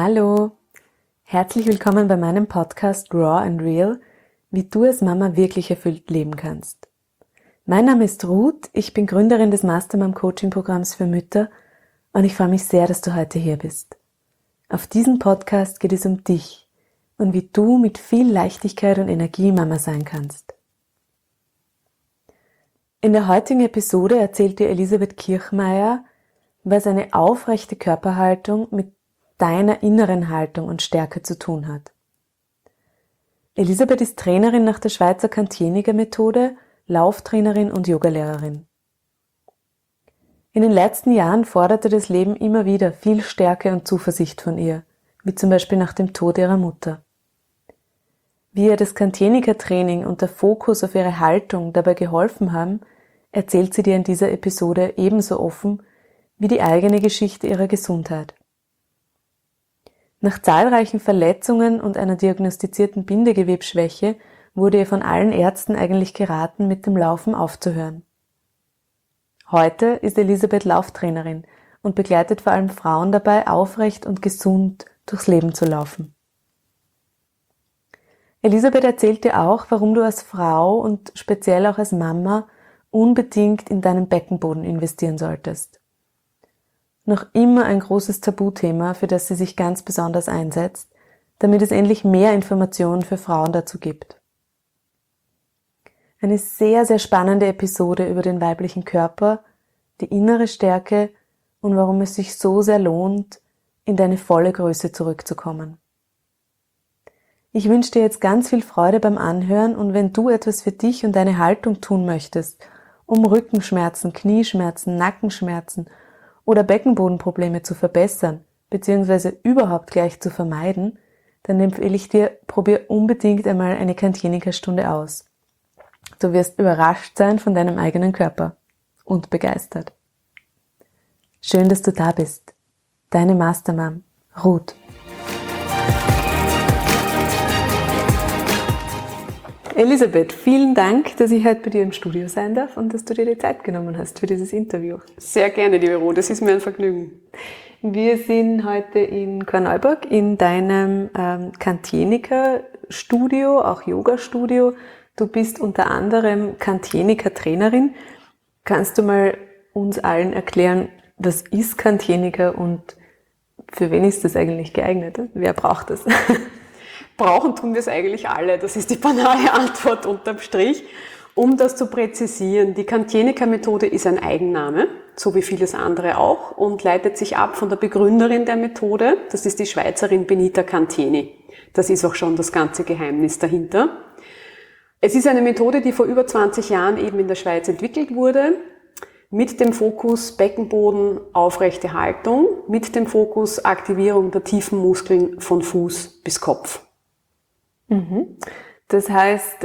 Hallo, herzlich willkommen bei meinem Podcast Raw and Real, wie du als Mama wirklich erfüllt leben kannst. Mein Name ist Ruth, ich bin Gründerin des Mastermom Coaching Programms für Mütter und ich freue mich sehr, dass du heute hier bist. Auf diesem Podcast geht es um dich und wie du mit viel Leichtigkeit und Energie Mama sein kannst. In der heutigen Episode erzählt dir Elisabeth Kirchmeier, was eine aufrechte Körperhaltung mit deiner inneren Haltung und Stärke zu tun hat. Elisabeth ist Trainerin nach der Schweizer Cantieniger-Methode, Lauftrainerin und Yogalehrerin. In den letzten Jahren forderte das Leben immer wieder viel Stärke und Zuversicht von ihr, wie zum Beispiel nach dem Tod ihrer Mutter. Wie ihr das Cantieniger-Training und der Fokus auf ihre Haltung dabei geholfen haben, erzählt sie dir in dieser Episode ebenso offen wie die eigene Geschichte ihrer Gesundheit. Nach zahlreichen Verletzungen und einer diagnostizierten Bindegewebsschwäche wurde ihr von allen Ärzten eigentlich geraten, mit dem Laufen aufzuhören. Heute ist Elisabeth Lauftrainerin und begleitet vor allem Frauen dabei, aufrecht und gesund durchs Leben zu laufen. Elisabeth erzählt dir auch, warum du als Frau und speziell auch als Mama unbedingt in deinen Beckenboden investieren solltest. Noch immer ein großes Tabuthema, für das sie sich ganz besonders einsetzt, damit es endlich mehr Informationen für Frauen dazu gibt. Eine sehr, sehr spannende Episode über den weiblichen Körper, die innere Stärke und warum es sich so sehr lohnt, in deine volle Größe zurückzukommen. Ich wünsche dir jetzt ganz viel Freude beim Anhören und wenn du etwas für dich und deine Haltung tun möchtest, um Rückenschmerzen, Knieschmerzen, Nackenschmerzen oder Beckenbodenprobleme zu verbessern, bzw. überhaupt gleich zu vermeiden, dann empfehle ich dir, probier unbedingt einmal eine Cantieniger-Stunde aus. Du wirst überrascht sein von deinem eigenen Körper und begeistert. Schön, dass du da bist. Deine Mastermom, Ruth. Elisabeth, vielen Dank, dass ich heute bei dir im Studio sein darf und dass du dir die Zeit genommen hast für dieses Interview. Sehr gerne, liebe Ruth, das ist mir ein Vergnügen. Wir sind heute in Korneuburg in deinem Cantieniger-Studio, auch Yoga-Studio. Du bist unter anderem Cantieniger-Trainerin. Kannst du mal uns allen erklären, was ist Cantieniger und für wen ist das eigentlich geeignet? Wer braucht das? Brauchen tun wir es eigentlich alle, das ist die banale Antwort unterm Strich. Um das zu präzisieren, die Cantieniger-Methode ist ein Eigenname, so wie vieles andere auch, und leitet sich ab von der Begründerin der Methode, das ist die Schweizerin Benita Cantieni. Das ist auch schon das ganze Geheimnis dahinter. Es ist eine Methode, die vor über 20 Jahren eben in der Schweiz entwickelt wurde, mit dem Fokus Beckenboden, aufrechte Haltung, mit dem Fokus Aktivierung der tiefen Muskeln von Fuß bis Kopf. Mhm. Das heißt,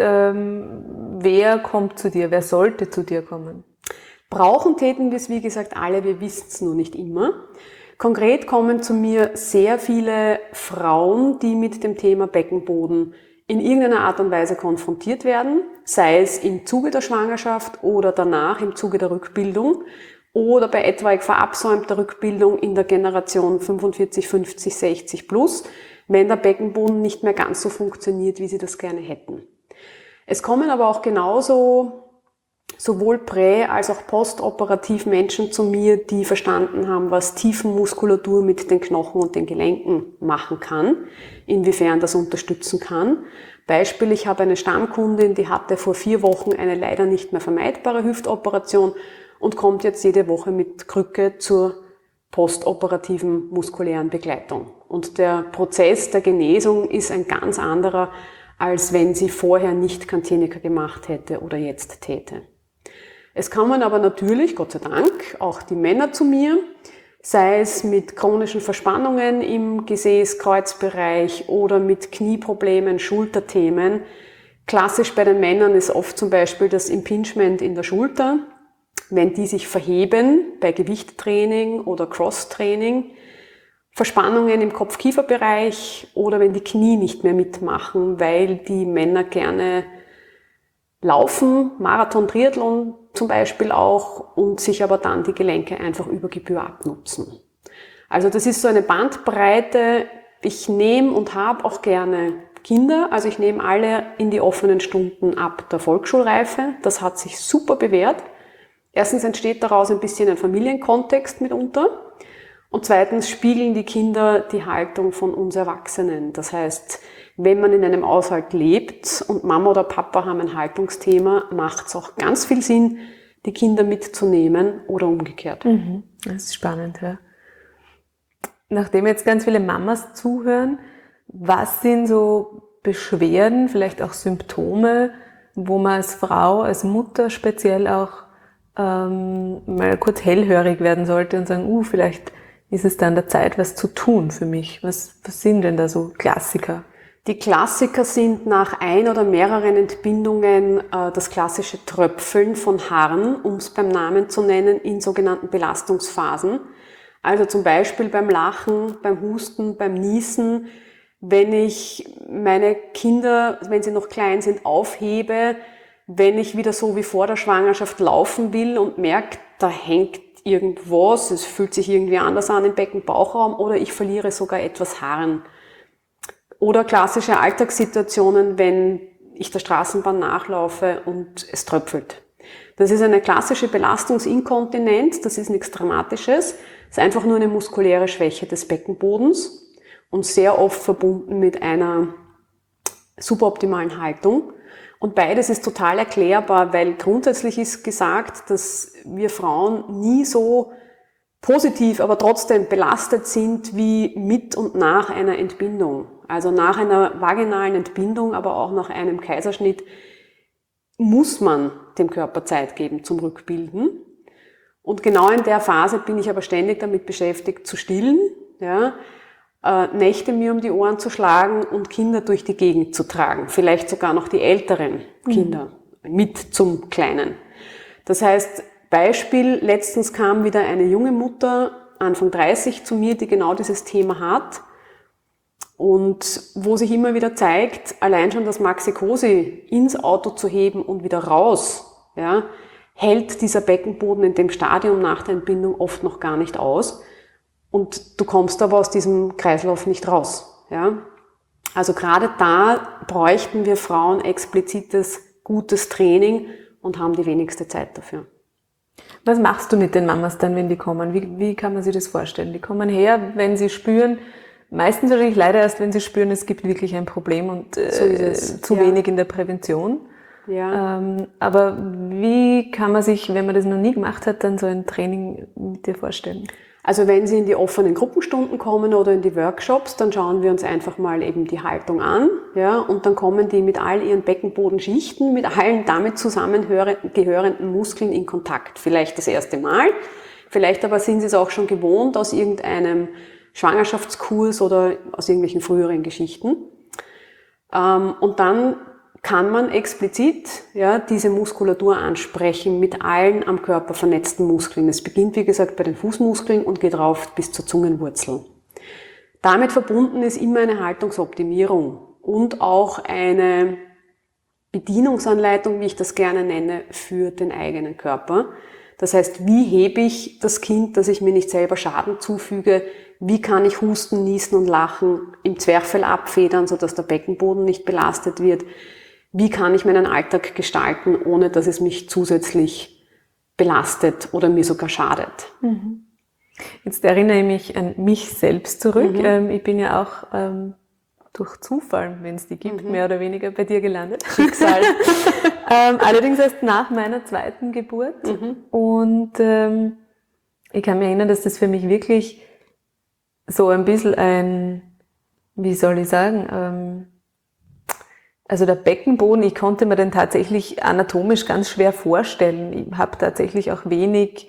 wer kommt zu dir? Wer sollte zu dir kommen? Brauchen täten wir es, wie gesagt, alle, wir wissen es nur nicht immer. Konkret kommen zu mir sehr viele Frauen, die mit dem Thema Beckenboden in irgendeiner Art und Weise konfrontiert werden, sei es im Zuge der Schwangerschaft oder danach im Zuge der Rückbildung oder bei etwaig verabsäumter Rückbildung in der Generation 45, 50, 60 plus, wenn der Beckenboden nicht mehr ganz so funktioniert, wie sie das gerne hätten. Es kommen aber auch genauso sowohl prä- als auch postoperativ Menschen zu mir, die verstanden haben, was Tiefenmuskulatur mit den Knochen und den Gelenken machen kann, inwiefern das unterstützen kann. Beispiel, ich habe eine Stammkundin, die hatte vor 4 Wochen eine leider nicht mehr vermeidbare Hüftoperation und kommt jetzt jede Woche mit Krücke zur postoperativen muskulären Begleitung. Und der Prozess der Genesung ist ein ganz anderer, als wenn sie vorher nicht Cantieniger gemacht hätte oder jetzt täte. Es kommen aber natürlich, Gott sei Dank, auch die Männer zu mir, sei es mit chronischen Verspannungen im Gesäß-Kreuzbereich oder mit Knieproblemen, Schulterthemen. Klassisch bei den Männern ist oft zum Beispiel das Impingement in der Schulter, wenn die sich verheben bei Gewichttraining oder Cross-Training, Verspannungen im Kopf-Kiefer-Bereich oder wenn die Knie nicht mehr mitmachen, weil die Männer gerne laufen, Marathon, Triathlon zum Beispiel auch, und sich aber dann die Gelenke einfach über Gebühr abnutzen. Also das ist so eine Bandbreite Ich nehme und habe auch gerne Kinder, also ich nehme alle in die offenen Stunden ab der Volksschulreife. Das hat sich super bewährt. Erstens entsteht daraus ein bisschen ein Familienkontext mitunter. Und zweitens spiegeln die Kinder die Haltung von uns Erwachsenen. Das heißt, wenn man in einem Haushalt lebt und Mama oder Papa haben ein Haltungsthema, macht es auch ganz viel Sinn, die Kinder mitzunehmen oder umgekehrt. Das ist spannend, ja. Nachdem jetzt ganz viele Mamas zuhören, was sind so Beschwerden, vielleicht auch Symptome, wo man als Frau, als Mutter speziell auch mal kurz hellhörig werden sollte und sagen, vielleicht ist es dann der Zeit, was zu tun für mich? Was sind denn da so Klassiker? Die Klassiker sind nach ein oder mehreren Entbindungen das klassische Tröpfeln von Haaren, um es beim Namen zu nennen, in sogenannten Belastungsphasen. Also zum Beispiel beim Lachen, beim Husten, beim Niesen. Wenn ich meine Kinder, wenn sie noch klein sind, aufhebe, wenn ich wieder so wie vor der Schwangerschaft laufen will und merke, da hängt irgendwas, es fühlt sich irgendwie anders an im Becken-Bauchraum oder ich verliere sogar etwas Haaren. Oder klassische Alltagssituationen, wenn ich der Straßenbahn nachlaufe und es tröpfelt. Das ist eine klassische Belastungsinkontinenz, das ist nichts Dramatisches, es ist einfach nur eine muskuläre Schwäche des Beckenbodens und sehr oft verbunden mit einer suboptimalen Haltung. Und beides ist total erklärbar, weil grundsätzlich ist gesagt, dass wir Frauen nie so positiv, aber trotzdem belastet sind wie mit und nach einer Entbindung. Also nach einer vaginalen Entbindung, aber auch nach einem Kaiserschnitt muss man dem Körper Zeit geben zum Rückbilden. Und genau in der Phase bin ich aber ständig damit beschäftigt zu stillen, ja, Nächte mir um die Ohren zu schlagen und Kinder durch die Gegend zu tragen. Vielleicht sogar noch die älteren Kinder mit zum Kleinen. Das heißt, Beispiel, letztens kam wieder eine junge Mutter, Anfang 30, zu mir, die genau dieses Thema hat. Und wo sich immer wieder zeigt, allein schon das Maxi-Cosi ins Auto zu heben und wieder raus, ja, hält dieser Beckenboden in dem Stadium nach der Entbindung oft noch gar nicht aus. Und du kommst aber aus diesem Kreislauf nicht raus. Ja? Also gerade da bräuchten wir Frauen explizites, gutes Training und haben die wenigste Zeit dafür. Was machst du mit den Mamas dann, wenn die kommen? Wie kann man sich das vorstellen? Die kommen her, wenn sie spüren, meistens wahrscheinlich leider erst, wenn sie spüren, es gibt wirklich ein Problem und zu wenig in der Prävention. Ja. Aber wie kann man sich, wenn man das noch nie gemacht hat, dann so ein Training mit dir vorstellen? Also wenn Sie in die offenen Gruppenstunden kommen oder in die Workshops, dann schauen wir uns einfach mal eben die Haltung an, ja, und dann kommen die mit all ihren Beckenbodenschichten, mit allen damit zusammengehörenden Muskeln in Kontakt. Vielleicht das erste Mal, vielleicht aber sind Sie es auch schon gewohnt aus irgendeinem Schwangerschaftskurs oder aus irgendwelchen früheren Geschichten. Und dann kann man explizit diese Muskulatur ansprechen mit allen am Körper vernetzten Muskeln. Es beginnt, wie gesagt, bei den Fußmuskeln und geht rauf bis zur Zungenwurzel. Damit verbunden ist immer eine Haltungsoptimierung und auch eine Bedienungsanleitung, wie ich das gerne nenne, für den eigenen Körper. Das heißt, wie hebe ich das Kind, dass ich mir nicht selber Schaden zufüge? Wie kann ich husten, niesen und lachen im Zwerchfell abfedern, sodass der Beckenboden nicht belastet wird? Wie kann ich meinen Alltag gestalten, ohne dass es mich zusätzlich belastet oder mir sogar schadet? Jetzt erinnere ich mich an mich selbst zurück. Ich bin ja auch durch Zufall, wenn es die gibt, mehr oder weniger bei dir gelandet. Schicksal. Allerdings erst nach meiner zweiten Geburt. Und ich kann mich erinnern, dass das für mich wirklich so ein bisschen wie soll ich sagen, also der Beckenboden, ich konnte mir den tatsächlich anatomisch ganz schwer vorstellen. Ich habe tatsächlich auch wenig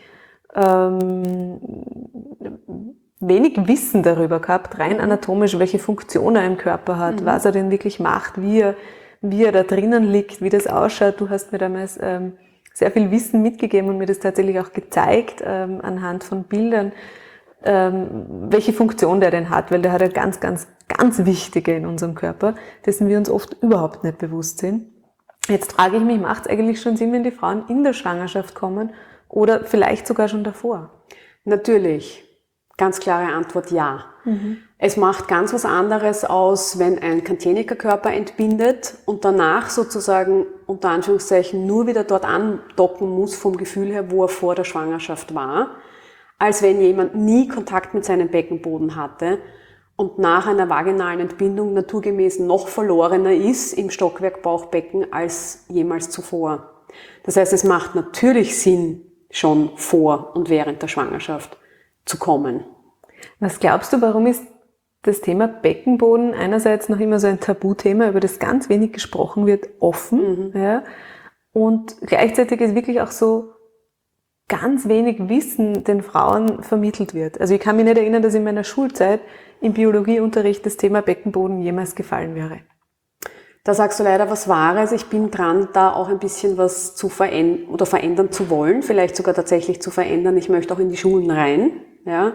Wissen darüber gehabt, rein anatomisch, welche Funktion er im Körper hat, was er denn wirklich macht, wie er da drinnen liegt, wie das ausschaut. Du hast mir damals sehr viel Wissen mitgegeben und mir das tatsächlich auch gezeigt, anhand von Bildern, welche Funktion der denn hat, weil der hat eine ganz, ganz, ganz wichtige in unserem Körper, dessen wir uns oft überhaupt nicht bewusst sind. Jetzt frage ich mich, macht es eigentlich schon Sinn, wenn die Frauen in der Schwangerschaft kommen oder vielleicht sogar schon davor? Natürlich. Ganz klare Antwort, ja. Es macht ganz was anderes aus, wenn ein Candienica-Körper entbindet und danach sozusagen unter Anführungszeichen nur wieder dort andocken muss vom Gefühl her, wo er vor der Schwangerschaft war, als wenn jemand nie Kontakt mit seinem Beckenboden hatte und nach einer vaginalen Entbindung naturgemäß noch verlorener ist im Stockwerk Bauchbecken als jemals zuvor. Das heißt, es macht natürlich Sinn, schon vor und während der Schwangerschaft zu kommen. Was glaubst du, warum ist das Thema Beckenboden einerseits noch immer so ein Tabuthema, über das ganz wenig gesprochen wird, offen, ja, und gleichzeitig ist wirklich auch so ganz wenig Wissen den Frauen vermittelt wird. Also ich kann mich nicht erinnern, dass in meiner Schulzeit im Biologieunterricht das Thema Beckenboden jemals gefallen wäre. Da sagst du leider was Wahres. Ich bin dran, da auch ein bisschen was zu verändern zu wollen, vielleicht sogar tatsächlich zu verändern. Ich möchte auch in die Schulen rein. Ja.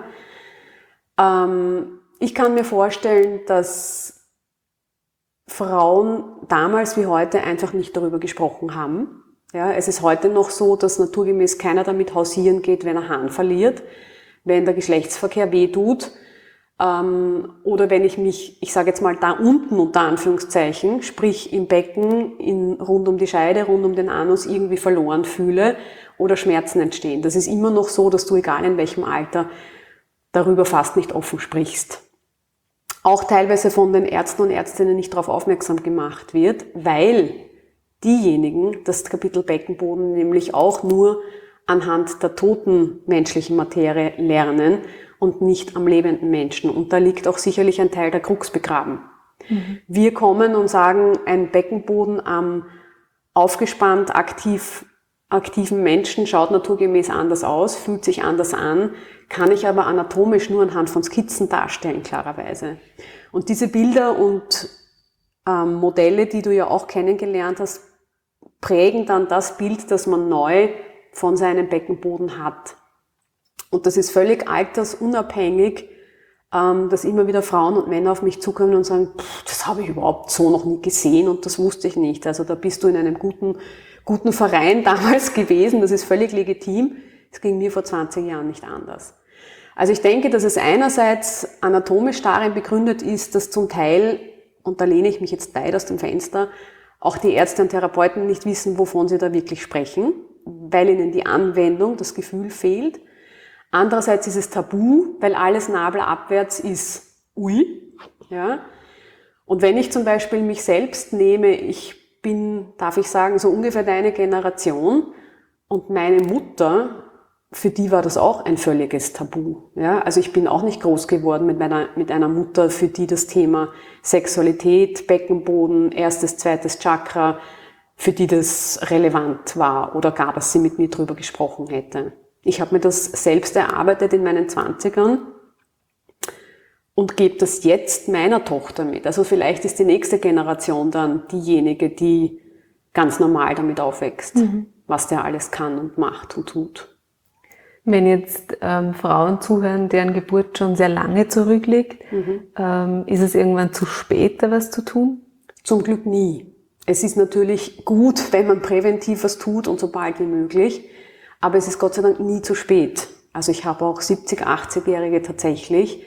Ich kann mir vorstellen, dass Frauen damals wie heute einfach nicht darüber gesprochen haben. Ja, es ist heute noch so, dass naturgemäß keiner damit hausieren geht, wenn er Harn verliert, wenn der Geschlechtsverkehr wehtut, oder wenn ich sage jetzt mal da unten unter Anführungszeichen, sprich im Becken, rund um die Scheide, rund um den Anus irgendwie verloren fühle oder Schmerzen entstehen. Das ist immer noch so, dass du, egal in welchem Alter, darüber fast nicht offen sprichst. Auch teilweise von den Ärzten und Ärztinnen nicht darauf aufmerksam gemacht wird, weil diejenigen das Kapitel Beckenboden nämlich auch nur anhand der toten menschlichen Materie lernen und nicht am lebenden Menschen. Und da liegt auch sicherlich ein Teil der Krux begraben. Wir kommen und sagen, ein Beckenboden am aufgespannt aktiven Menschen schaut naturgemäß anders aus, fühlt sich anders an, kann ich aber anatomisch nur anhand von Skizzen darstellen, klarerweise. Und diese Bilder und Modelle, die du ja auch kennengelernt hast, prägen dann das Bild, das man neu von seinem Beckenboden hat. Und das ist völlig altersunabhängig, dass immer wieder Frauen und Männer auf mich zukommen und sagen, das habe ich überhaupt so noch nie gesehen und das wusste ich nicht. Also da bist du in einem guten Verein damals gewesen, das ist völlig legitim. Es ging mir vor 20 Jahren nicht anders. Also ich denke, dass es einerseits anatomisch darin begründet ist, dass zum Teil, und da lehne ich mich jetzt weit aus dem Fenster, auch die Ärzte und Therapeuten nicht wissen, wovon sie da wirklich sprechen, weil ihnen die Anwendung, das Gefühl fehlt. Andererseits ist es tabu, weil alles nabelabwärts ist ui. Ja. Und wenn ich zum Beispiel mich selbst nehme, ich bin, darf ich sagen, so ungefähr deine Generation und meine Mutter, für die war das auch ein völliges Tabu. Ja. Also ich bin auch nicht groß geworden mit einer Mutter, für die das Thema Sexualität, Beckenboden, erstes, zweites Chakra, für die das relevant war oder gar, dass sie mit mir drüber gesprochen hätte. Ich habe mir das selbst erarbeitet in meinen 20ern und gebe das jetzt meiner Tochter mit. Also vielleicht ist die nächste Generation dann diejenige, die ganz normal damit aufwächst, was der alles kann und macht und tut. Wenn jetzt Frauen zuhören, deren Geburt schon sehr lange zurückliegt, ist es irgendwann zu spät, da was zu tun? Zum Glück nie. Es ist natürlich gut, wenn man präventiv was tut und so bald wie möglich. Aber es ist Gott sei Dank nie zu spät. Also ich habe auch 70-, 80-Jährige tatsächlich,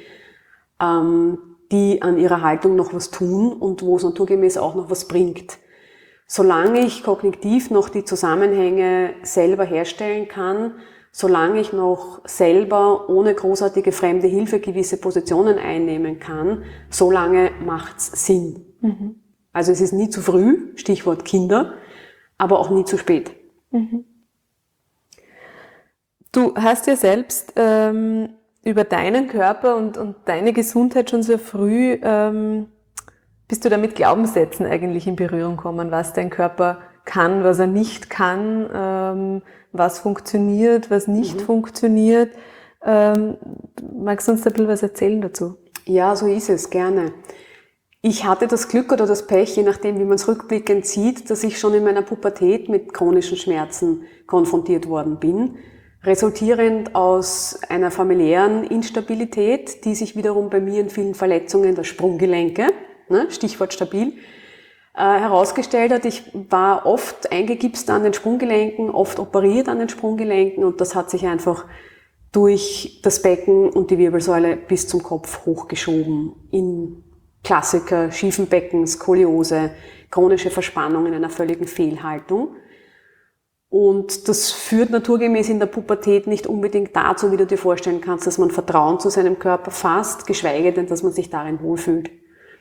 die an ihrer Haltung noch was tun und wo es naturgemäß auch noch was bringt. Solange ich kognitiv noch die Zusammenhänge selber herstellen kann, solange ich noch selber ohne großartige fremde Hilfe gewisse Positionen einnehmen kann, solange macht's Sinn. Also es ist nie zu früh, Stichwort Kinder, aber auch nie zu spät. Du hast ja selbst über deinen Körper und deine Gesundheit schon sehr früh, bist du da mit Glaubenssätzen eigentlich in Berührung gekommen, was dein Körper kann, was er nicht kann, was funktioniert, was nicht funktioniert. Magst du uns da ein bisschen was erzählen dazu? Ja, so ist es, gerne. Ich hatte das Glück oder das Pech, je nachdem, wie man es rückblickend sieht, dass ich schon in meiner Pubertät mit chronischen Schmerzen konfrontiert worden bin, resultierend aus einer familiären Instabilität, die sich wiederum bei mir in vielen Verletzungen der Sprunggelenke, Stichwort stabil, herausgestellt hat. Ich war oft eingegipst an den Sprunggelenken, oft operiert an den Sprunggelenken und das hat sich einfach durch das Becken und die Wirbelsäule bis zum Kopf hochgeschoben. In Klassiker, schiefen Becken, Skoliose, chronische Verspannung in einer völligen Fehlhaltung. Und das führt naturgemäß in der Pubertät nicht unbedingt dazu, wie du dir vorstellen kannst, dass man Vertrauen zu seinem Körper fasst, geschweige denn, dass man sich darin wohlfühlt.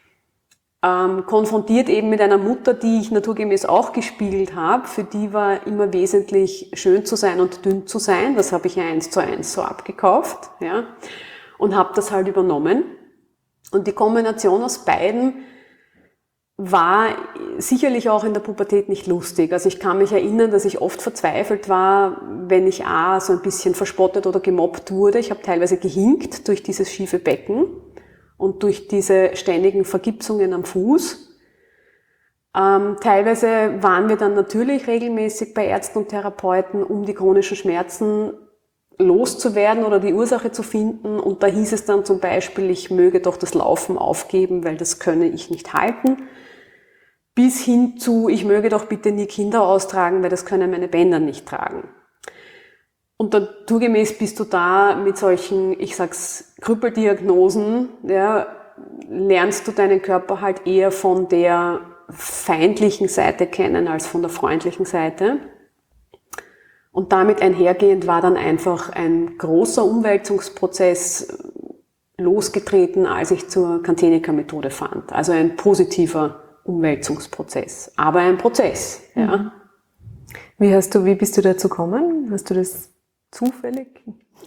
Konfrontiert eben mit einer Mutter, die ich naturgemäß auch gespiegelt habe, für die war immer wesentlich schön zu sein und dünn zu sein. Das habe ich ja 1:1 so abgekauft, ja, und habe das halt übernommen. Und die Kombination aus beiden war sicherlich auch in der Pubertät nicht lustig. Also ich kann mich erinnern, dass ich oft verzweifelt war, wenn ich so ein bisschen verspottet oder gemobbt wurde. Ich habe teilweise gehinkt durch dieses schiefe Becken und durch diese ständigen Vergipsungen am Fuß. Teilweise waren wir dann natürlich regelmäßig bei Ärzten und Therapeuten, um die chronischen Schmerzen loszuwerden oder die Ursache zu finden. Und da hieß es dann zum Beispiel, ich möge doch das Laufen aufgeben, weil das könne ich nicht halten. Bis hin zu, ich möge doch bitte nie Kinder austragen, weil das können meine Bänder nicht tragen. Und naturgemäß bist du da mit solchen, ich sag's, Krüppeldiagnosen, ja, lernst du deinen Körper halt eher von der feindlichen Seite kennen als von der freundlichen Seite. Und damit einhergehend war dann einfach ein großer Umwälzungsprozess losgetreten, als ich zur Cantenica-Methode fand. Also ein positiver Umwälzungsprozess, aber ein Prozess. Ja. Wie bist du dazu gekommen? Hast du das zufällig?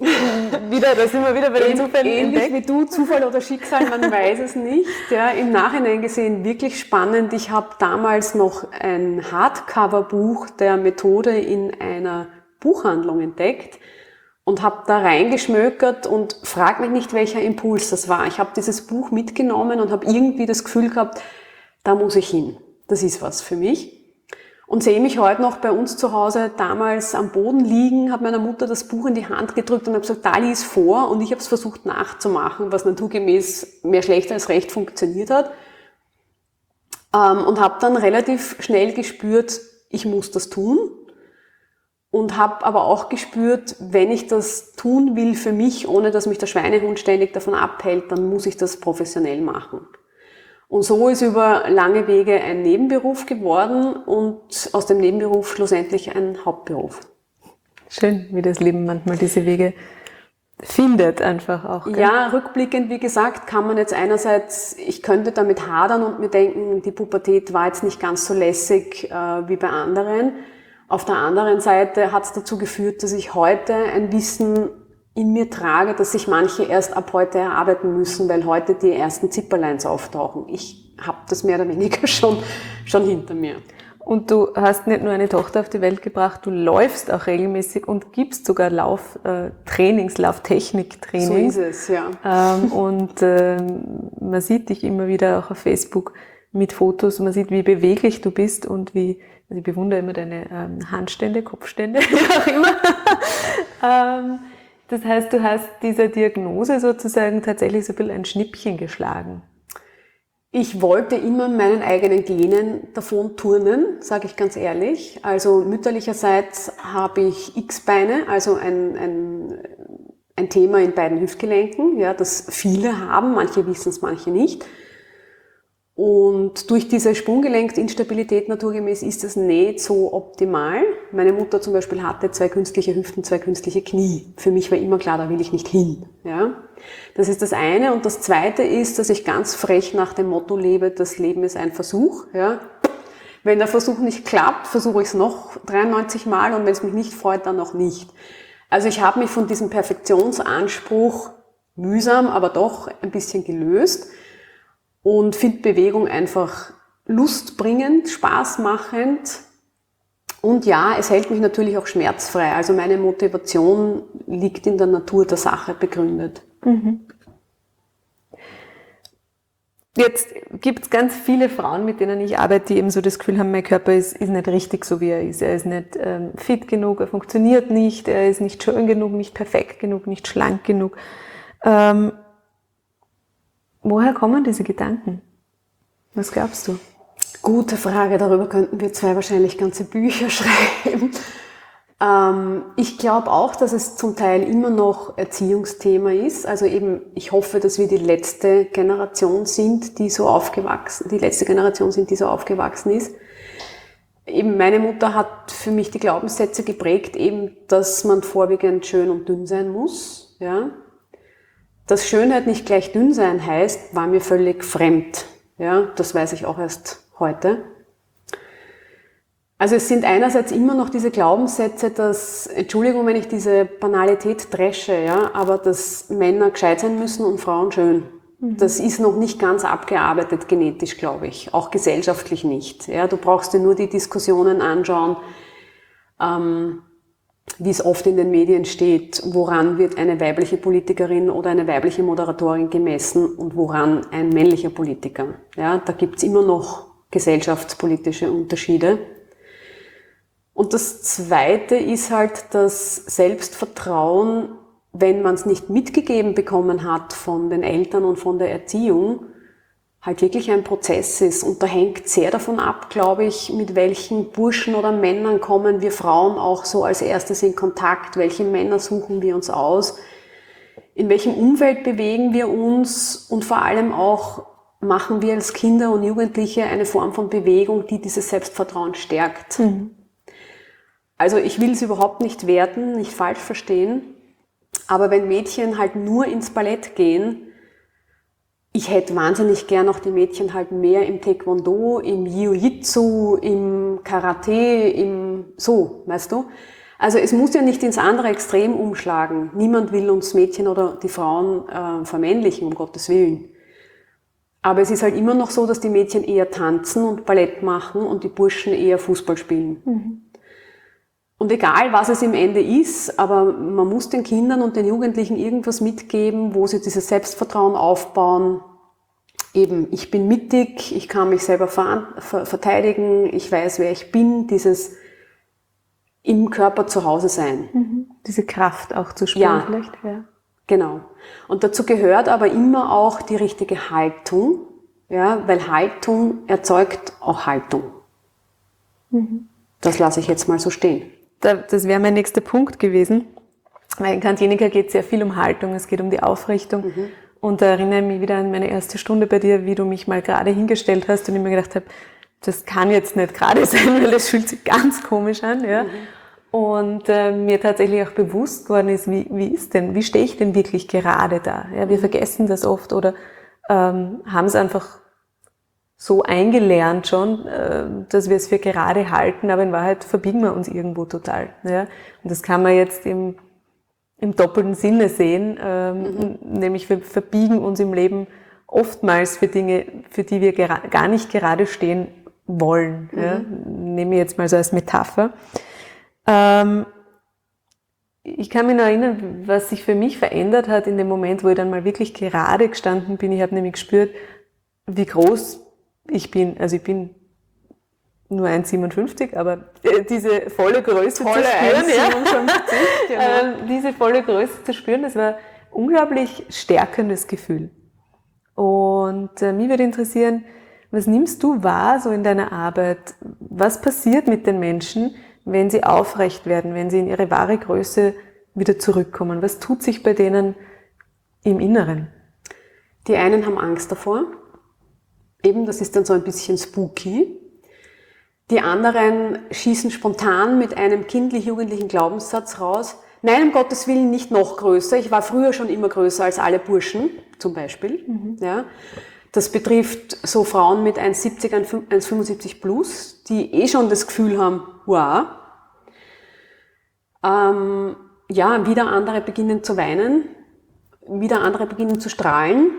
Da sind wir wieder bei den Zufällen. Ähnlich wie du, Zufall oder Schicksal, man weiß es nicht. Ja, im Nachhinein gesehen wirklich spannend. Ich habe damals noch ein Hardcover-Buch der Methode in einer Buchhandlung entdeckt und habe da reingeschmökert und frag mich nicht, welcher Impuls das war. Ich habe dieses Buch mitgenommen und habe irgendwie das Gefühl gehabt, da muss ich hin. Das ist was für mich. Und sehe mich heute noch bei uns zu Hause damals am Boden liegen, habe meiner Mutter das Buch in die Hand gedrückt und habe gesagt, da lies vor, und ich habe es versucht nachzumachen, was naturgemäß mehr schlecht als recht funktioniert hat. Und habe dann relativ schnell gespürt, ich muss das tun. Und habe aber auch gespürt, wenn ich das tun will für mich, ohne dass mich der Schweinehund ständig davon abhält, dann muss ich das professionell machen. Und so ist über lange Wege ein Nebenberuf geworden und aus dem Nebenberuf schlussendlich ein Hauptberuf. Schön, wie das Leben manchmal diese Wege findet einfach auch. Gell? Ja, rückblickend, wie gesagt, kann man jetzt einerseits, ich könnte damit hadern und mir denken, die Pubertät war jetzt nicht ganz so lässig wie bei anderen. Auf der anderen Seite hat es dazu geführt, dass ich heute ein Wissen in mir trage, dass sich manche erst ab heute erarbeiten müssen, weil heute die ersten Zipperleins auftauchen. Ich habe das mehr oder weniger schon hinter mir. Und du hast nicht nur eine Tochter auf die Welt gebracht, du läufst auch regelmäßig und gibst sogar Lauftechnik-Trainings. So ist es, ja. Man sieht dich immer wieder auch auf Facebook mit Fotos, man sieht, wie beweglich du bist und also ich bewundere immer deine Handstände, Kopfstände, wie auch immer. Das heißt, du hast dieser Diagnose sozusagen tatsächlich so ein bisschen ein Schnippchen geschlagen. Ich wollte immer meinen eigenen Genen davon turnen, sage ich ganz ehrlich. Also mütterlicherseits habe ich X-Beine, also ein Thema in beiden Hüftgelenken, ja, das viele haben, manche wissen es, manche nicht. Und durch diese Sprunggelenksinstabilität naturgemäß ist es nicht so optimal. Meine Mutter zum Beispiel hatte 2 künstliche Hüften, 2 künstliche Knie. Für mich war immer klar, da will ich nicht hin. Ja? Das ist das eine. Und das zweite ist, dass ich ganz frech nach dem Motto lebe, das Leben ist ein Versuch. Ja? Wenn der Versuch nicht klappt, versuche ich es noch 93 Mal, und wenn es mich nicht freut, dann noch nicht. Also ich habe mich von diesem Perfektionsanspruch mühsam, aber doch ein bisschen gelöst. Und finde Bewegung einfach lustbringend, spaßmachend. Und ja, es hält mich natürlich auch schmerzfrei. Also meine Motivation liegt in der Natur der Sache begründet. Mhm. Jetzt gibt es ganz viele Frauen, mit denen ich arbeite, die eben so das Gefühl haben, mein Körper ist nicht richtig so, wie er ist. Er ist nicht fit genug, er funktioniert nicht, er ist nicht schön genug, nicht perfekt genug, nicht schlank genug. Woher kommen diese Gedanken? Was glaubst du? Gute Frage, darüber könnten wir 2 wahrscheinlich ganze Bücher schreiben. Ich glaube auch, dass es zum Teil immer noch Erziehungsthema ist. Also eben, ich hoffe, dass wir die letzte Generation sind, die so aufgewachsen ist. Eben meine Mutter hat für mich die Glaubenssätze geprägt, eben, dass man vorwiegend schön und dünn sein muss. Ja. Dass Schönheit nicht gleich dünn sein heißt, war mir völlig fremd. Ja, das weiß ich auch erst heute. Also es sind einerseits immer noch diese Glaubenssätze, dass, Entschuldigung, wenn ich diese Banalität dresche, ja, aber dass Männer gescheit sein müssen und Frauen schön. Das ist noch nicht ganz abgearbeitet genetisch, glaube ich. Auch gesellschaftlich nicht. Ja, du brauchst dir nur die Diskussionen anschauen, wie es oft in den Medien steht, woran wird eine weibliche Politikerin oder eine weibliche Moderatorin gemessen und woran ein männlicher Politiker. Ja, da gibt's immer noch gesellschaftspolitische Unterschiede. Und das Zweite ist halt das Selbstvertrauen, wenn man es nicht mitgegeben bekommen hat von den Eltern und von der Erziehung, halt wirklich ein Prozess ist. Und da hängt sehr davon ab, glaube ich, mit welchen Burschen oder Männern kommen wir Frauen auch so als erstes in Kontakt, welche Männer suchen wir uns aus, in welchem Umfeld bewegen wir uns und vor allem auch machen wir als Kinder und Jugendliche eine Form von Bewegung, die dieses Selbstvertrauen stärkt. Mhm. Also ich will es überhaupt nicht werten, nicht falsch verstehen, aber wenn Mädchen halt nur ins Ballett gehen, ich hätte wahnsinnig gern auch die Mädchen halt mehr im Taekwondo, im Jiu-Jitsu, im Karate, weißt du? Also es muss ja nicht ins andere Extrem umschlagen. Niemand will uns Mädchen oder die Frauen vermännlichen, um Gottes Willen. Aber es ist halt immer noch so, dass die Mädchen eher tanzen und Ballett machen und die Burschen eher Fußball spielen. Mhm. Und egal, was es im Ende ist, aber man muss den Kindern und den Jugendlichen irgendwas mitgeben, wo sie dieses Selbstvertrauen aufbauen. Eben, ich bin mittig, ich kann mich selber verteidigen, ich weiß, wer ich bin, dieses im Körper zu Hause sein. Mhm. Diese Kraft auch zu spüren, ja, vielleicht. Ja, genau. Und dazu gehört aber immer auch die richtige Haltung, ja, weil Haltung erzeugt auch Haltung. Mhm. Das lasse ich jetzt mal so stehen. Das wäre mein nächster Punkt gewesen. Weil in Kant-Jenica geht es sehr viel um Haltung, es geht um die Aufrichtung. Mhm. Und da erinnere ich mich wieder an meine erste Stunde bei dir, wie du mich mal gerade hingestellt hast und ich mir gedacht habe, das kann jetzt nicht gerade sein, weil das fühlt sich ganz komisch an. Ja. Mhm. Und mir tatsächlich auch bewusst geworden ist, wie stehe ich denn wirklich gerade da? Ja, wir vergessen das oft oder haben es einfach so eingelernt schon, dass wir es für gerade halten, aber in Wahrheit verbiegen wir uns irgendwo total. Ja? Und das kann man jetzt im doppelten Sinne sehen, nämlich wir verbiegen uns im Leben oftmals für Dinge, für die wir gar nicht gerade stehen wollen. Mhm. Ja? Nehme ich jetzt mal so als Metapher. Ich kann mich noch erinnern, was sich für mich verändert hat in dem Moment, wo ich dann mal wirklich gerade gestanden bin. Ich habe nämlich gespürt, wie groß ich bin. Also ich bin nur 1,57, aber diese volle Größe Tolle zu spüren, 1,57, genau. Diese volle Größe zu spüren, das war ein unglaublich stärkendes Gefühl. Und mich würde interessieren, was nimmst du wahr so in deiner Arbeit? Was passiert mit den Menschen, wenn sie aufrecht werden, wenn sie in ihre wahre Größe wieder zurückkommen? Was tut sich bei denen im Inneren? Die einen haben Angst davor. Eben, das ist dann so ein bisschen spooky. Die anderen schießen spontan mit einem kindlich-jugendlichen Glaubenssatz raus. Nein, um Gottes Willen nicht noch größer. Ich war früher schon immer größer als alle Burschen, zum Beispiel. Mhm. Ja. Das betrifft so Frauen mit 1,70, 1,75 plus, die schon das Gefühl haben, wow. Ja, wieder andere beginnen zu weinen, wieder andere beginnen zu strahlen.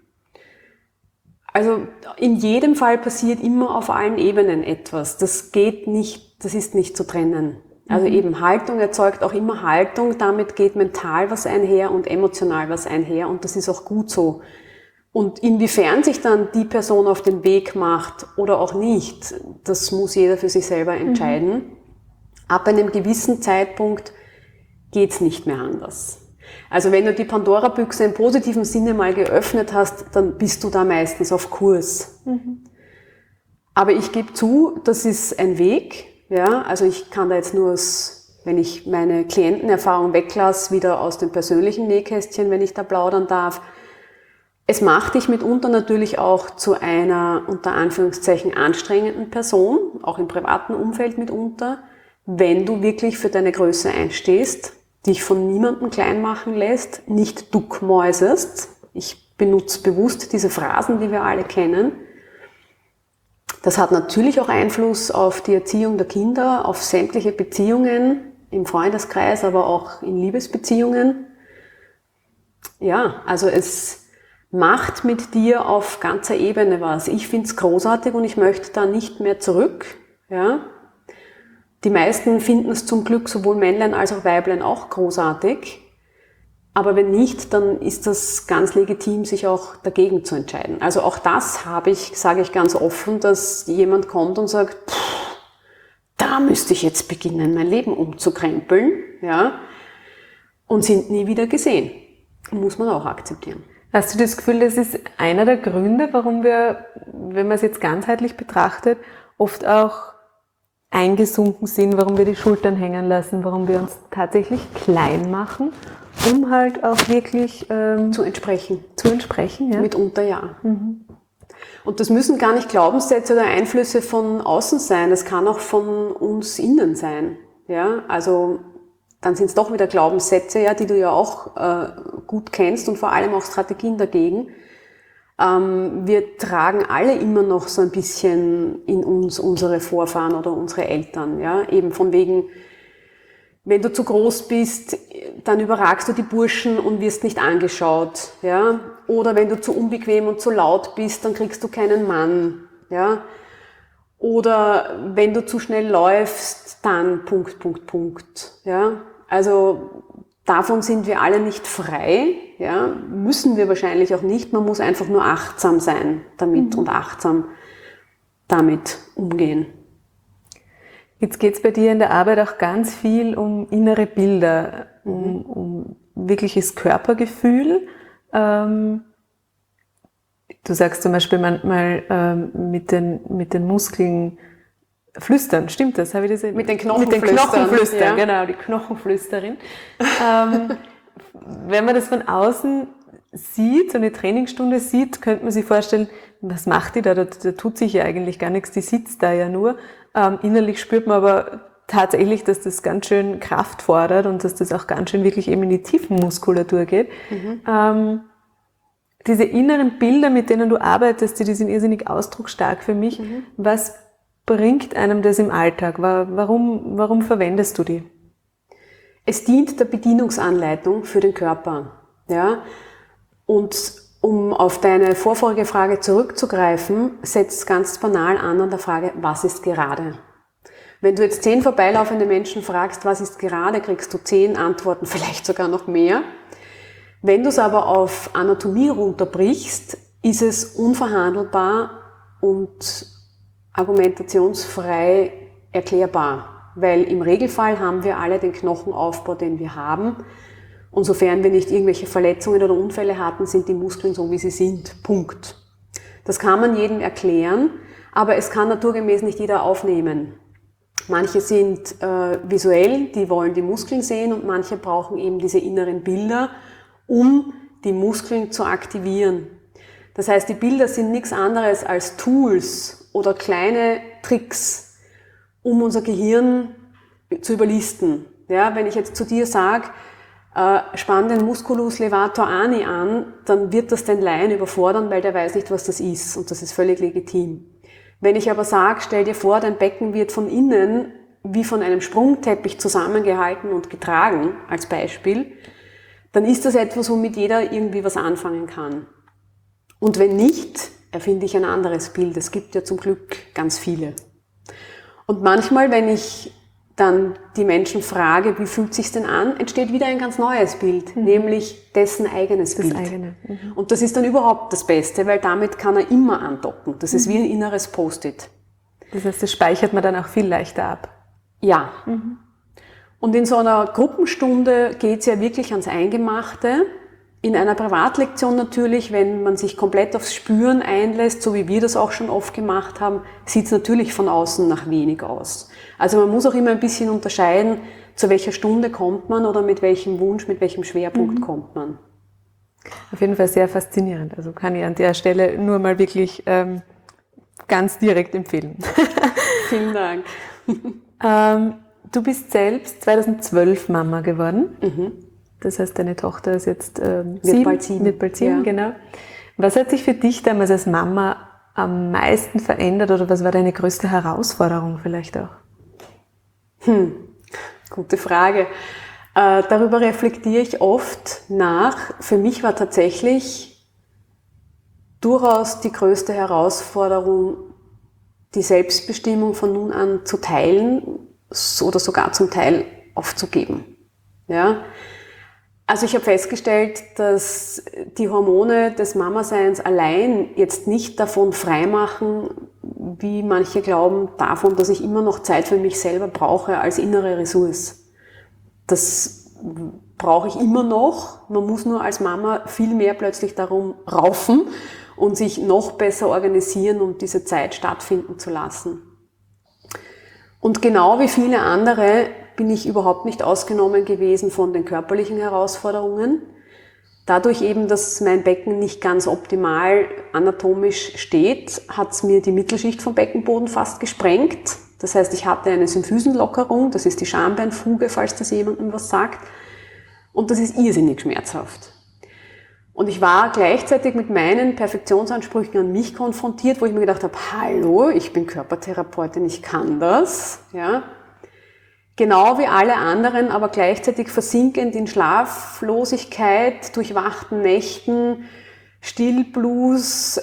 Also in jedem Fall passiert immer auf allen Ebenen etwas. Das ist nicht zu trennen. Also eben Haltung erzeugt auch immer Haltung, damit geht mental was einher und emotional was einher und das ist auch gut so. Und inwiefern sich dann die Person auf den Weg macht oder auch nicht, das muss jeder für sich selber entscheiden. Mhm. Ab einem gewissen Zeitpunkt geht's nicht mehr anders. Also wenn du die Pandora-Büchse im positiven Sinne mal geöffnet hast, dann bist du da meistens auf Kurs. Mhm. Aber ich gebe zu, das ist ein Weg. Ja, also ich kann da jetzt nur aus wenn ich meine Klientenerfahrung weglasse, wieder aus dem persönlichen Nähkästchen, wenn ich da plaudern darf. Es macht dich mitunter natürlich auch zu einer, unter Anführungszeichen, anstrengenden Person, auch im privaten Umfeld mitunter, wenn du wirklich für deine Größe einstehst, dich von niemandem klein machen lässt, nicht duckmäusest. Ich benutze bewusst diese Phrasen, die wir alle kennen. Das hat natürlich auch Einfluss auf die Erziehung der Kinder, auf sämtliche Beziehungen im Freundeskreis, aber auch in Liebesbeziehungen. Ja, also es macht mit dir auf ganzer Ebene was. Ich finde es großartig und ich möchte da nicht mehr zurück. Ja. Die meisten finden es zum Glück sowohl Männlein als auch Weiblein auch großartig. Aber wenn nicht, dann ist das ganz legitim, sich auch dagegen zu entscheiden. Also auch das sage ich ganz offen, dass jemand kommt und sagt, da müsste ich jetzt beginnen, mein Leben umzukrempeln, ja, und sind nie wieder gesehen. Muss man auch akzeptieren. Hast du das Gefühl, das ist einer der Gründe, warum wir, wenn man es jetzt ganzheitlich betrachtet, oft auch eingesunken sind, warum wir die Schultern hängen lassen, warum wir uns tatsächlich klein machen, um halt auch wirklich zu entsprechen. Zu entsprechen, ja. Mitunter ja. Und das müssen gar nicht Glaubenssätze oder Einflüsse von außen sein, das kann auch von uns innen sein. Ja, also dann sind es doch wieder Glaubenssätze, ja, die du ja auch gut kennst und vor allem auch Strategien dagegen. Wir tragen alle immer noch so ein bisschen in uns unsere Vorfahren oder unsere Eltern, ja, eben von wegen, wenn du zu groß bist, dann überragst du die Burschen und wirst nicht angeschaut, ja, oder wenn du zu unbequem und zu laut bist, dann kriegst du keinen Mann, ja, oder wenn du zu schnell läufst, dann ... ja, also davon sind wir alle nicht frei, ja, müssen wir wahrscheinlich auch nicht, man muss einfach nur achtsam sein damit und achtsam damit umgehen. Jetzt geht's bei dir in der Arbeit auch ganz viel um innere Bilder, um wirkliches Körpergefühl. Du sagst zum Beispiel manchmal mit den Muskeln flüstern, stimmt das? Habe ich das? Mit den Knochenflüstern. Mit den Knochenflüstern, ja. Genau, die Knochenflüsterin. Wenn man das von außen sieht, so eine Trainingsstunde sieht, könnte man sich vorstellen, was macht die da? Da tut sich ja eigentlich gar nichts, die sitzt da ja nur. Innerlich spürt man aber tatsächlich, dass das ganz schön Kraft fordert und dass das auch ganz schön wirklich eben in die Tiefenmuskulatur geht. Diese inneren Bilder, mit denen du arbeitest, die sind irrsinnig ausdrucksstark für mich. Was bringt einem das im Alltag? Warum verwendest du die? Es dient der Bedienungsanleitung für den Körper. Ja? Und um auf deine vorvorige Frage zurückzugreifen, setzt es ganz banal an der Frage, was ist gerade? Wenn du jetzt 10 vorbeilaufende Menschen fragst, was ist gerade, kriegst du 10 Antworten, vielleicht sogar noch mehr. Wenn du es aber auf Anatomie runterbrichst, ist es unverhandelbar und argumentationsfrei erklärbar. Weil im Regelfall haben wir alle den Knochenaufbau, den wir haben. Und sofern wir nicht irgendwelche Verletzungen oder Unfälle hatten, sind die Muskeln so, wie sie sind. Punkt. Das kann man jedem erklären, aber es kann naturgemäß nicht jeder aufnehmen. Manche sind visuell, die wollen die Muskeln sehen und manche brauchen eben diese inneren Bilder, um die Muskeln zu aktivieren. Das heißt, die Bilder sind nichts anderes als Tools oder kleine Tricks, um unser Gehirn zu überlisten. Ja, wenn ich jetzt zu dir sage, spann den Musculus levator ani an, dann wird das den Laien überfordern, weil der weiß nicht, was das ist und das ist völlig legitim. Wenn ich aber sage, stell dir vor, dein Becken wird von innen wie von einem Sprungteppich zusammengehalten und getragen, als Beispiel, dann ist das etwas, womit jeder irgendwie was anfangen kann. Und wenn nicht, erfinde ich ein anderes Bild. Es gibt ja zum Glück ganz viele. Und manchmal, wenn ich dann die Menschen frage, wie fühlt sich's denn an, entsteht wieder ein ganz neues Bild, nämlich dessen eigenes Bild. Und das ist dann überhaupt das Beste, weil damit kann er immer andocken. Das ist wie ein inneres Post-it. Das heißt, das speichert man dann auch viel leichter ab. Ja. Und in so einer Gruppenstunde geht's ja wirklich ans Eingemachte. In einer Privatlektion natürlich, wenn man sich komplett aufs Spüren einlässt, so wie wir das auch schon oft gemacht haben, sieht's natürlich von außen nach wenig aus. Also man muss auch immer ein bisschen unterscheiden zu welcher Stunde kommt man oder mit welchem Wunsch, mit welchem Schwerpunkt kommt man. Auf jeden Fall sehr faszinierend. Also kann ich an der Stelle nur mal wirklich ganz direkt empfehlen. Vielen Dank. Du bist selbst 2012 Mama geworden. Das heißt, deine Tochter ist jetzt Wird bald 7, genau. Was hat sich für dich damals als Mama am meisten verändert oder was war deine größte Herausforderung vielleicht auch? Gute Frage. Darüber reflektiere ich oft nach. Für mich war tatsächlich durchaus die größte Herausforderung, die Selbstbestimmung von nun an zu teilen oder sogar zum Teil aufzugeben. Ja? Also ich habe festgestellt, dass die Hormone des Mama-Seins allein jetzt nicht davon freimachen, wie manche glauben, davon, dass ich immer noch Zeit für mich selber brauche als innere Ressource. Das brauche ich immer noch. Man muss nur als Mama viel mehr plötzlich darum raufen und sich noch besser organisieren, um diese Zeit stattfinden zu lassen. Und genau wie viele andere bin ich überhaupt nicht ausgenommen gewesen von den körperlichen Herausforderungen. Dadurch eben, dass mein Becken nicht ganz optimal anatomisch steht, hat es mir die Mittelschicht vom Beckenboden fast gesprengt. Das heißt, ich hatte eine Symphysenlockerung, das ist die Schambeinfuge, falls das jemandem was sagt. Und das ist irrsinnig schmerzhaft. Und ich war gleichzeitig mit meinen Perfektionsansprüchen an mich konfrontiert, wo ich mir gedacht habe, hallo, ich bin Körpertherapeutin, ich kann das. Ja. Genau wie alle anderen, aber gleichzeitig versinkend in Schlaflosigkeit, durchwachten Nächten, Stillblues,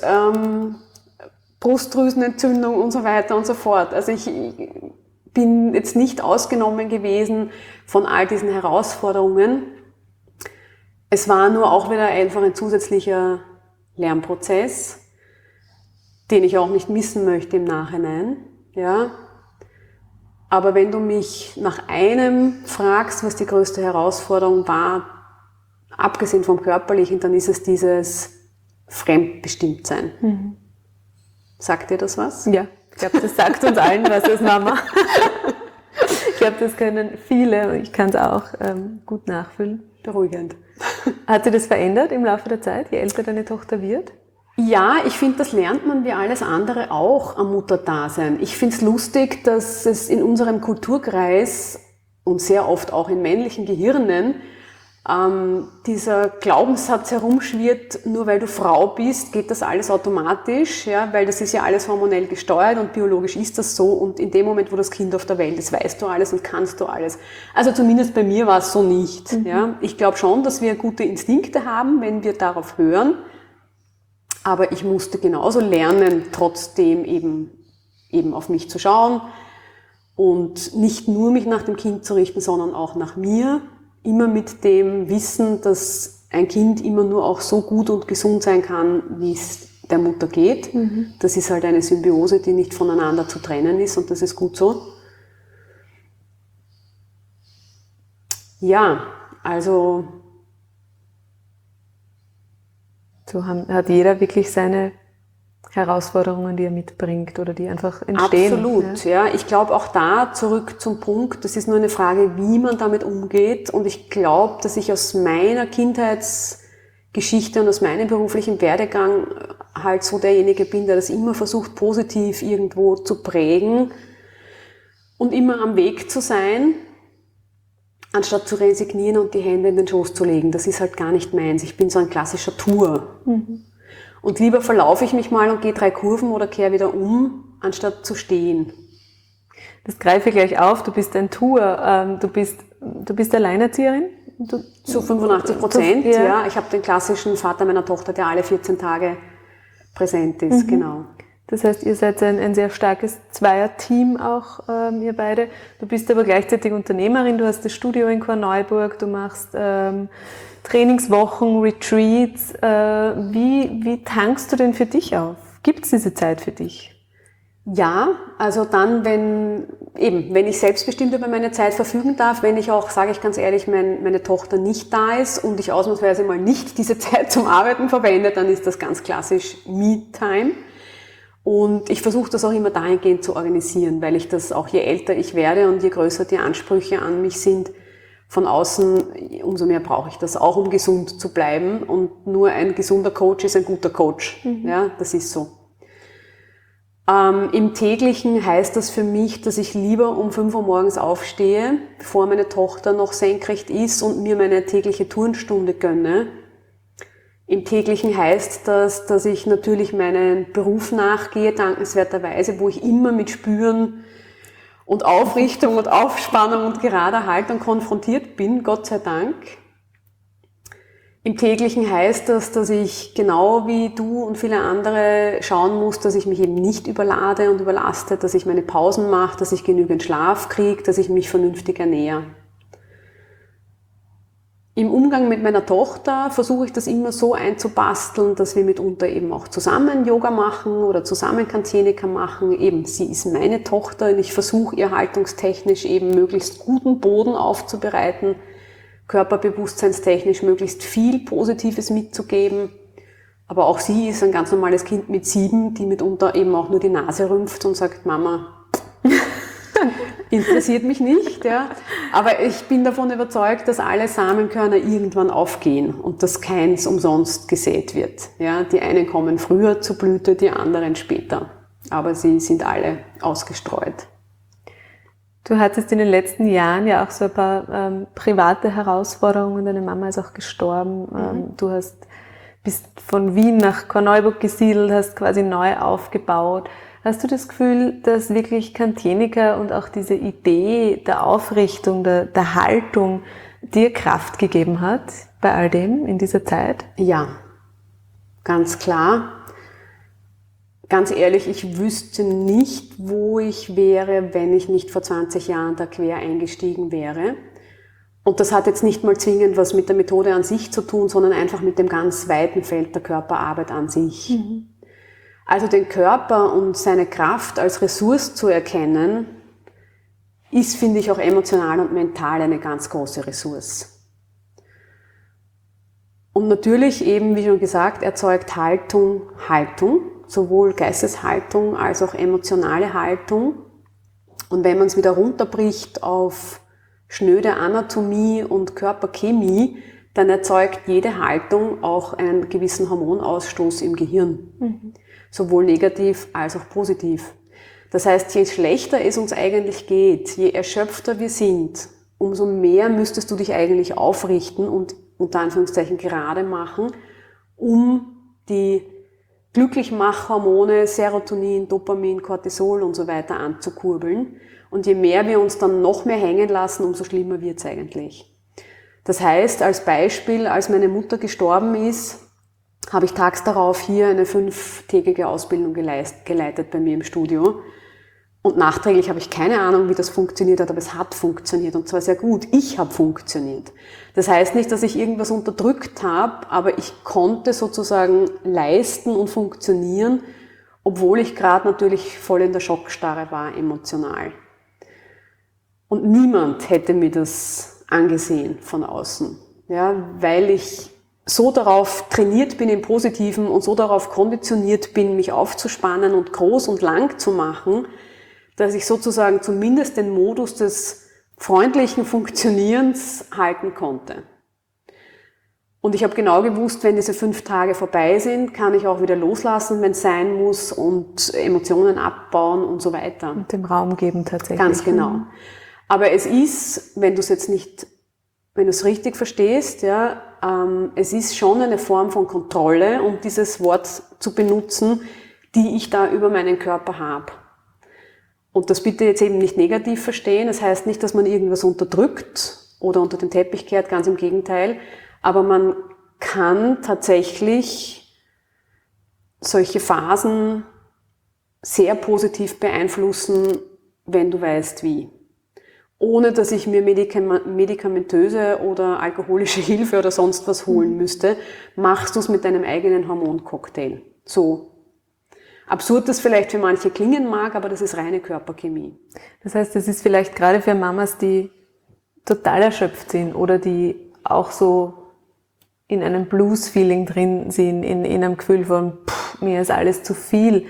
Brustdrüsenentzündung und so weiter und so fort. Also ich bin jetzt nicht ausgenommen gewesen von all diesen Herausforderungen. Es war nur auch wieder einfach ein zusätzlicher Lernprozess, den ich auch nicht missen möchte im Nachhinein. Ja. Aber wenn du mich nach einem fragst, was die größte Herausforderung war, abgesehen vom Körperlichen, dann ist es dieses Fremdbestimmtsein. Sagt dir das was? Ja, ich glaube, das sagt uns allen was als Mama. Ich glaube, das können viele und ich kann es auch gut nachfühlen. Beruhigend. Hat sich das verändert im Laufe der Zeit, je älter deine Tochter wird? Ja, ich finde, das lernt man wie alles andere auch am Mutterdasein. Ich finde es lustig, dass es in unserem Kulturkreis und sehr oft auch in männlichen Gehirnen dieser Glaubenssatz herumschwirrt, nur weil du Frau bist, geht das alles automatisch, ja, weil das ist ja alles hormonell gesteuert und biologisch ist das so und in dem Moment, wo das Kind auf der Welt ist, weißt du alles und kannst du alles. Also zumindest bei mir war es so nicht. Ja. Ich glaube schon, dass wir gute Instinkte haben, wenn wir darauf hören, aber ich musste genauso lernen, trotzdem eben auf mich zu schauen und nicht nur mich nach dem Kind zu richten, sondern auch nach mir. Immer mit dem Wissen, dass ein Kind immer nur auch so gut und gesund sein kann, wie es der Mutter geht. Das ist halt eine Symbiose, die nicht voneinander zu trennen ist und das ist gut so. Ja, also so hat jeder wirklich seine Herausforderungen, die er mitbringt oder die einfach entstehen. Absolut, ja. Ich glaube auch da zurück zum Punkt, das ist nur eine Frage, wie man damit umgeht. Und ich glaube, dass ich aus meiner Kindheitsgeschichte und aus meinem beruflichen Werdegang halt so derjenige bin, der das immer versucht, positiv irgendwo zu prägen und immer am Weg zu sein, anstatt zu resignieren und die Hände in den Schoß zu legen. Das ist halt gar nicht meins. Ich bin so ein klassischer Tour. Und lieber verlaufe ich mich mal und gehe 3 Kurven oder kehre wieder um, anstatt zu stehen. Das greife ich gleich auf. Du bist ein Tour. Du bist Alleinerzieherin? Zu 85%, ja. Ich habe den klassischen Vater meiner Tochter, der alle 14 Tage präsent ist, genau. Das heißt, ihr seid ein sehr starkes Zweierteam auch, ihr beide. Du bist aber gleichzeitig Unternehmerin, du hast das Studio in Korneuburg, du machst Trainingswochen, Retreats. Wie tankst du denn für dich auf? Gibt es diese Zeit für dich? Ja, also dann, wenn ich selbstbestimmt über meine Zeit verfügen darf, wenn ich auch, sage ich ganz ehrlich, meine Tochter nicht da ist und ich ausnahmsweise mal nicht diese Zeit zum Arbeiten verwende, dann ist das ganz klassisch Me-Time. Und ich versuche das auch immer dahingehend zu organisieren, weil ich das auch je älter ich werde und je größer die Ansprüche an mich sind, von außen, umso mehr brauche ich das, auch um gesund zu bleiben. Und nur ein gesunder Coach ist ein guter Coach. Ja, das ist so. Im Täglichen heißt das für mich, dass ich lieber um 5 Uhr morgens aufstehe, bevor meine Tochter noch senkrecht ist und mir meine tägliche Turnstunde gönne. Im Täglichen heißt das, dass ich natürlich meinen Beruf nachgehe, dankenswerterweise, wo ich immer mit Spüren und Aufrichtung und Aufspannung und gerader Haltung konfrontiert bin, Gott sei Dank. Im Täglichen heißt das, dass ich genau wie du und viele andere schauen muss, dass ich mich eben nicht überlade und überlaste, dass ich meine Pausen mache, dass ich genügend Schlaf kriege, dass ich mich vernünftig ernähre. Im Umgang mit meiner Tochter versuche ich das immer so einzubasteln, dass wir mitunter eben auch zusammen Yoga machen oder zusammen Kanzenika machen. Eben, sie ist meine Tochter und ich versuche ihr haltungstechnisch eben möglichst guten Boden aufzubereiten, körperbewusstseinstechnisch möglichst viel Positives mitzugeben. Aber auch sie ist ein ganz normales Kind mit 7, die mitunter eben auch nur die Nase rümpft und sagt, Mama, interessiert mich nicht. Ja. Aber ich bin davon überzeugt, dass alle Samenkörner irgendwann aufgehen und dass keins umsonst gesät wird. Ja. Die einen kommen früher zur Blüte, die anderen später. Aber sie sind alle ausgestreut. Du hattest in den letzten Jahren ja auch so ein paar private Herausforderungen. Deine Mama ist auch gestorben. Du bist von Wien nach Korneuburg gesiedelt, hast quasi neu aufgebaut. Hast du das Gefühl, dass wirklich Kanzenika und auch diese Idee der Aufrichtung, der Haltung dir Kraft gegeben hat bei all dem in dieser Zeit? Ja, ganz klar. Ganz ehrlich, ich wüsste nicht, wo ich wäre, wenn ich nicht vor 20 Jahren da quer eingestiegen wäre. Und das hat jetzt nicht mal zwingend was mit der Methode an sich zu tun, sondern einfach mit dem ganz weiten Feld der Körperarbeit an sich. Also den Körper und seine Kraft als Ressource zu erkennen, ist, finde ich, auch emotional und mental eine ganz große Ressource. Und natürlich eben, wie schon gesagt, erzeugt Haltung, sowohl Geisteshaltung als auch emotionale Haltung. Und wenn man es wieder runterbricht auf schnöde Anatomie und Körperchemie, dann erzeugt jede Haltung auch einen gewissen Hormonausstoß im Gehirn. Sowohl negativ als auch positiv. Das heißt, je schlechter es uns eigentlich geht, je erschöpfter wir sind, umso mehr müsstest du dich eigentlich aufrichten und unter Anführungszeichen gerade machen, um die Glücklichmachhormone, Serotonin, Dopamin, Cortisol und so weiter anzukurbeln. Und je mehr wir uns dann noch mehr hängen lassen, umso schlimmer wird's eigentlich. Das heißt, als Beispiel, als meine Mutter gestorben ist, habe ich tags darauf hier eine 5-tägige Ausbildung geleitet bei mir im Studio. Und nachträglich habe ich keine Ahnung, wie das funktioniert hat, aber es hat funktioniert und zwar sehr gut. Ich habe funktioniert. Das heißt nicht, dass ich irgendwas unterdrückt habe, aber ich konnte sozusagen leisten und funktionieren, obwohl ich gerade natürlich voll in der Schockstarre war, emotional. Und niemand hätte mir das angesehen von außen, ja, weil ich so darauf trainiert bin im Positiven und so darauf konditioniert bin, mich aufzuspannen und groß und lang zu machen, dass ich sozusagen zumindest den Modus des freundlichen Funktionierens halten konnte. Und ich habe genau gewusst, wenn diese 5 Tage vorbei sind, kann ich auch wieder loslassen, wenn es sein muss und Emotionen abbauen und so weiter. Und dem Raum geben tatsächlich. Ganz genau. Aber es ist, wenn du es richtig verstehst, ja, es ist schon eine Form von Kontrolle, um dieses Wort zu benutzen, die ich da über meinen Körper habe. Und das bitte jetzt eben nicht negativ verstehen. Das heißt nicht, dass man irgendwas unterdrückt oder unter den Teppich kehrt, ganz im Gegenteil. Aber man kann tatsächlich solche Phasen sehr positiv beeinflussen, wenn du weißt wie. Ohne dass ich mir medikamentöse oder alkoholische Hilfe oder sonst was holen müsste, machst du es mit deinem eigenen Hormoncocktail. So. Absurd das vielleicht für manche klingen mag, aber das ist reine Körperchemie. Das heißt, es ist vielleicht gerade für Mamas, die total erschöpft sind oder die auch so in einem Blues-Feeling drin sind, in einem Gefühl von, mir ist alles zu viel,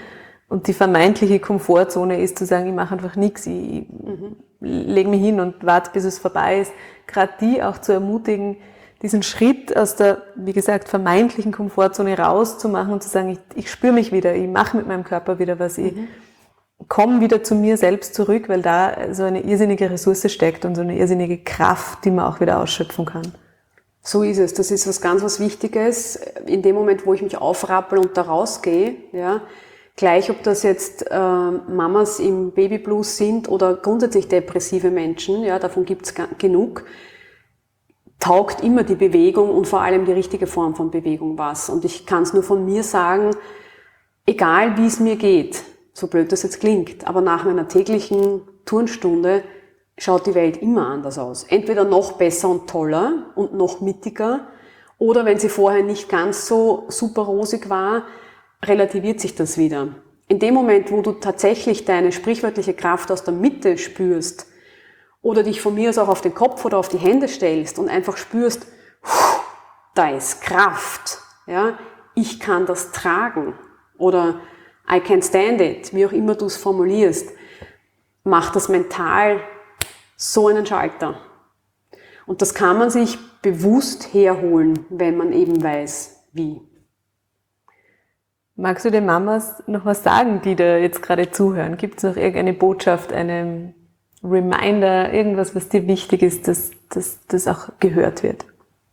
Und die vermeintliche Komfortzone ist zu sagen, ich mache einfach nichts, ich lege mich hin und warte, bis es vorbei ist. Gerade die auch zu ermutigen, diesen Schritt aus der, wie gesagt, vermeintlichen Komfortzone rauszumachen und zu sagen, ich spüre mich wieder, ich mache mit meinem Körper wieder was, ich komme wieder zu mir selbst zurück, weil da so eine irrsinnige Ressource steckt und so eine irrsinnige Kraft, die man auch wieder ausschöpfen kann. So ist es. Das ist was Wichtiges. In dem Moment, wo ich mich aufrappel und da rausgehe, ja, gleich ob das jetzt Mamas im Babyblues sind oder grundsätzlich depressive Menschen, ja, davon gibt's genug, taugt immer die Bewegung und vor allem die richtige Form von Bewegung was. Und ich kann es nur von mir sagen, egal wie es mir geht, so blöd das jetzt klingt, aber nach meiner täglichen Turnstunde schaut die Welt immer anders aus. Entweder noch besser und toller und noch mittiger, oder wenn sie vorher nicht ganz so super rosig war, relativiert sich das wieder. In dem Moment, wo du tatsächlich deine sprichwörtliche Kraft aus der Mitte spürst oder dich von mir aus auch auf den Kopf oder auf die Hände stellst und einfach spürst, da ist Kraft, ja, ich kann das tragen oder I can stand it, wie auch immer du es formulierst, macht das mental so einen Schalter. Und das kann man sich bewusst herholen, wenn man eben weiß, wie. Magst du den Mamas noch was sagen, die da jetzt gerade zuhören? Gibt es noch irgendeine Botschaft, einen Reminder, irgendwas, was dir wichtig ist, dass das auch gehört wird?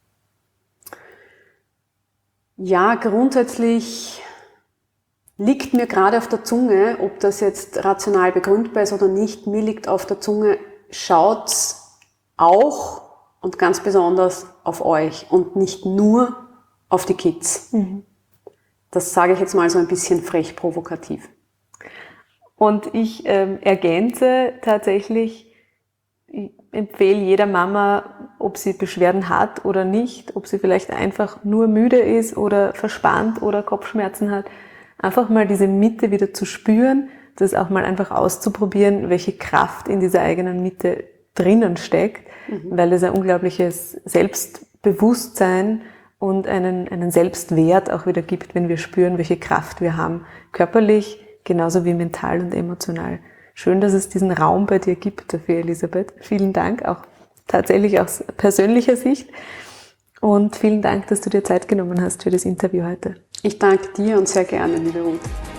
Ja, grundsätzlich liegt mir gerade auf der Zunge, ob das jetzt rational begründbar ist oder nicht, mir liegt auf der Zunge, schaut's auch und ganz besonders auf euch und nicht nur auf die Kids. Das sage ich jetzt mal so ein bisschen frech provokativ. Und ich ergänze tatsächlich, ich empfehle jeder Mama, ob sie Beschwerden hat oder nicht, ob sie vielleicht einfach nur müde ist oder verspannt oder Kopfschmerzen hat, einfach mal diese Mitte wieder zu spüren, das auch mal einfach auszuprobieren, welche Kraft in dieser eigenen Mitte drinnen steckt, weil es ein unglaubliches Selbstbewusstsein und einen Selbstwert auch wieder gibt, wenn wir spüren, welche Kraft wir haben, körperlich, genauso wie mental und emotional. Schön, dass es diesen Raum bei dir gibt dafür, Elisabeth. Vielen Dank, auch tatsächlich aus persönlicher Sicht. Und vielen Dank, dass du dir Zeit genommen hast für das Interview heute. Ich danke dir und sehr gerne, liebe Ruth.